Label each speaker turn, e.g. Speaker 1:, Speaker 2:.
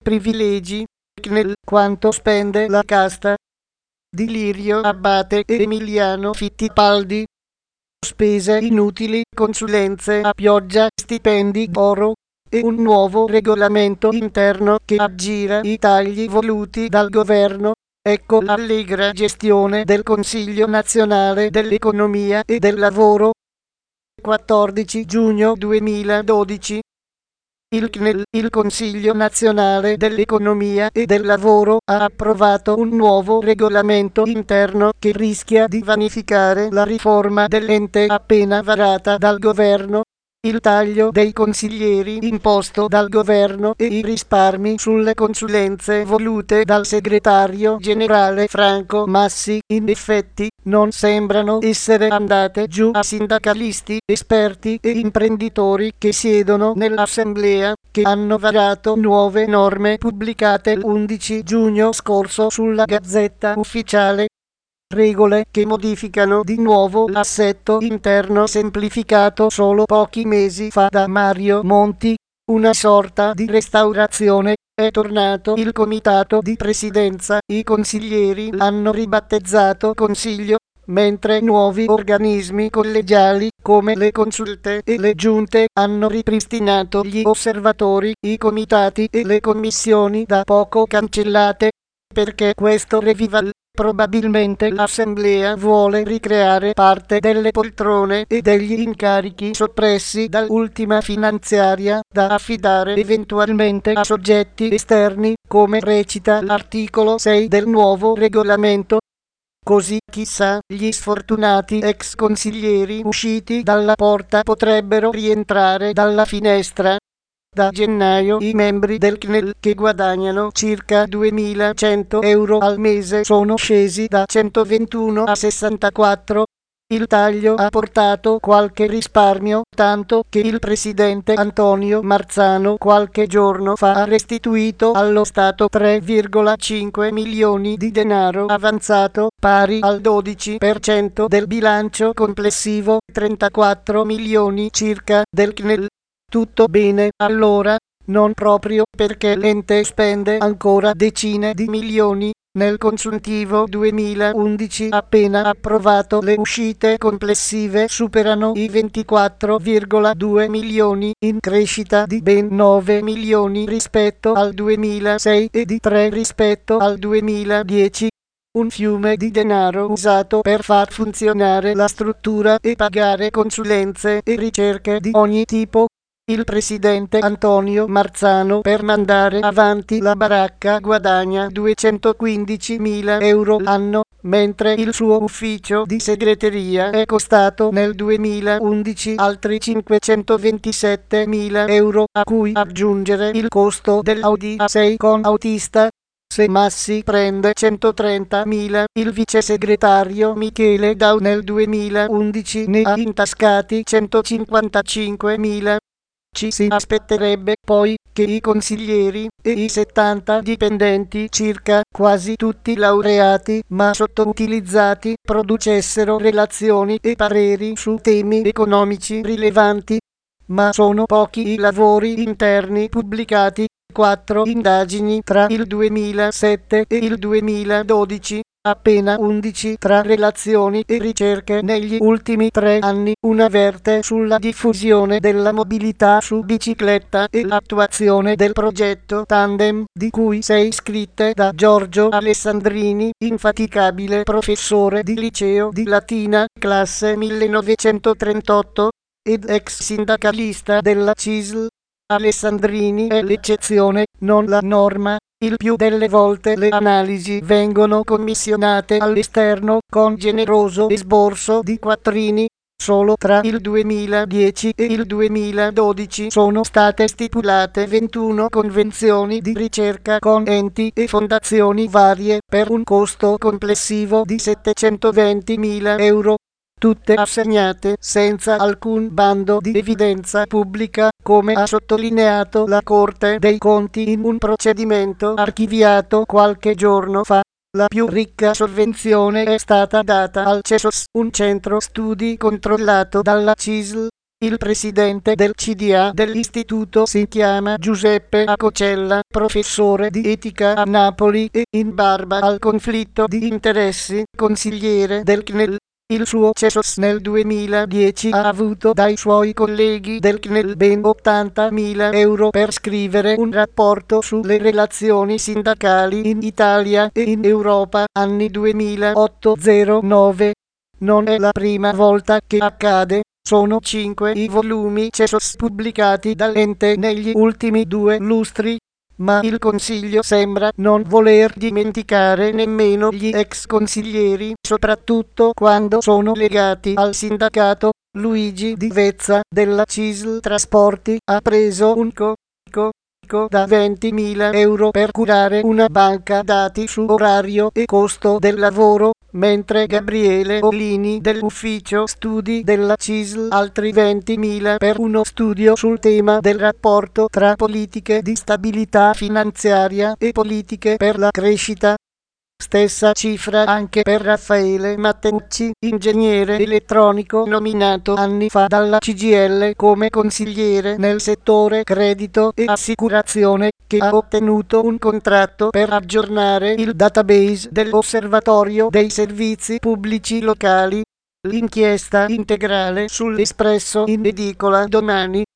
Speaker 1: privilegi, CNEL quanto spende la casta di Lirio Abbate e Emiliano Fittipaldi. Spese inutili, consulenze a pioggia, stipendi d'oro e un nuovo regolamento interno che aggira i tagli voluti dal governo. Ecco l'allegra gestione del Consiglio nazionale dell'economia e del lavoro. 14 giugno 2012. Il CNEL, il Consiglio nazionale dell'economia e del lavoro, ha approvato un nuovo regolamento interno che rischia di vanificare la riforma dell'ente appena varata dal governo. Il taglio dei consiglieri imposto dal governo e i risparmi sulle consulenze volute dal segretario generale Franco Massi in effetti non sembrano essere andate giù a sindacalisti, esperti e imprenditori che siedono nell'assemblea, che hanno varato nuove norme pubblicate l'11 giugno scorso sulla Gazzetta Ufficiale. Regole che modificano di nuovo l'assetto interno semplificato solo pochi mesi fa da Mario Monti, una sorta di restaurazione. È tornato il comitato di presidenza, i consiglieri l'hanno ribattezzato Consiglio, mentre nuovi organismi collegiali, come le consulte e le giunte, hanno ripristinato gli osservatori, i comitati e le commissioni da poco cancellate. Perché questo revival? Probabilmente l'Assemblea vuole ricreare parte delle poltrone e degli incarichi soppressi dall'ultima finanziaria, da affidare eventualmente a soggetti esterni, come recita l'articolo 6 del nuovo regolamento. Così, chissà, gli sfortunati ex consiglieri usciti dalla porta potrebbero rientrare dalla finestra. Da gennaio i membri del CNEL che guadagnano circa 2.100 euro al mese sono scesi da 121 a 64. Il taglio ha portato qualche risparmio, tanto che il presidente Antonio Marzano qualche giorno fa ha restituito allo Stato 3,5 milioni di denaro avanzato, pari al 12% del bilancio complessivo, 34 milioni circa del CNEL. Tutto bene, allora? Non proprio, perché l'ente spende ancora decine di milioni. Nel consuntivo 2011 appena approvato le uscite complessive superano i 24,2 milioni, in crescita di ben 9 milioni rispetto al 2006 e di 3 rispetto al 2010. Un fiume di denaro usato per far funzionare la struttura e pagare consulenze e ricerche di ogni tipo. Il presidente Antonio Marzano per mandare avanti la baracca guadagna 215.000 euro l'anno, mentre il suo ufficio di segreteria è costato nel 2011 altri 527.000 euro, a cui aggiungere il costo dell'Audi A6 con autista. Se Massi prende 130.000, il vice segretario Michele Dau nel 2011 ne ha intascati 155.000. Ci si aspetterebbe poi che i consiglieri e i 70 dipendenti, circa quasi tutti laureati ma sottoutilizzati, producessero relazioni e pareri su temi economici rilevanti. Ma sono pochi i lavori interni pubblicati, 4 indagini tra il 2007 e il 2012. Appena 11 tra relazioni e ricerche negli ultimi 3 anni, una verte sulla diffusione della mobilità su bicicletta e l'attuazione del progetto Tandem, di cui 6 scritte da Giorgio Alessandrini, infaticabile professore di liceo di Latina, classe 1938, ed ex sindacalista della CISL. Alessandrini è l'eccezione, non la norma. Il più delle volte le analisi vengono commissionate all'esterno con generoso esborso di quattrini. Solo tra il 2010 e il 2012 sono state stipulate 21 convenzioni di ricerca con enti e fondazioni varie per un costo complessivo di 720.000 euro. Tutte assegnate senza alcun bando di evidenza pubblica, come ha sottolineato la Corte dei Conti in un procedimento archiviato qualche giorno fa. La più ricca sovvenzione è stata data al CESOS, un centro studi controllato dalla CISL. Il presidente del CDA dell'istituto si chiama Giuseppe Acocella, professore di etica a Napoli e, in barba al conflitto di interessi, consigliere del CNEL. Il suo CESOS nel 2010 ha avuto dai suoi colleghi del CNEL ben 80.000 euro per scrivere un rapporto sulle relazioni sindacali in Italia e in Europa, anni 2008-09. Non è la prima volta che accade. Sono 5 i volumi CESOS pubblicati dall'ente negli ultimi 2 lustri, ma il Consiglio sembra non voler dimenticare nemmeno gli ex consiglieri, soprattutto quando sono legati al sindacato. Luigi Di Vezza della CISL Trasporti ha preso un da 20.000 euro per curare una banca dati su orario e costo del lavoro, mentre Gabriele Olini dell'ufficio studi della CISL altri 20.000 per uno studio sul tema del rapporto tra politiche di stabilità finanziaria e politiche per la crescita. Stessa cifra anche per Raffaele Matteucci, ingegnere elettronico nominato anni fa dalla CGIL come consigliere nel settore credito e assicurazione, che ha ottenuto un contratto per aggiornare il database dell'Osservatorio dei servizi pubblici locali. L'inchiesta integrale sull'Espresso in edicola domani.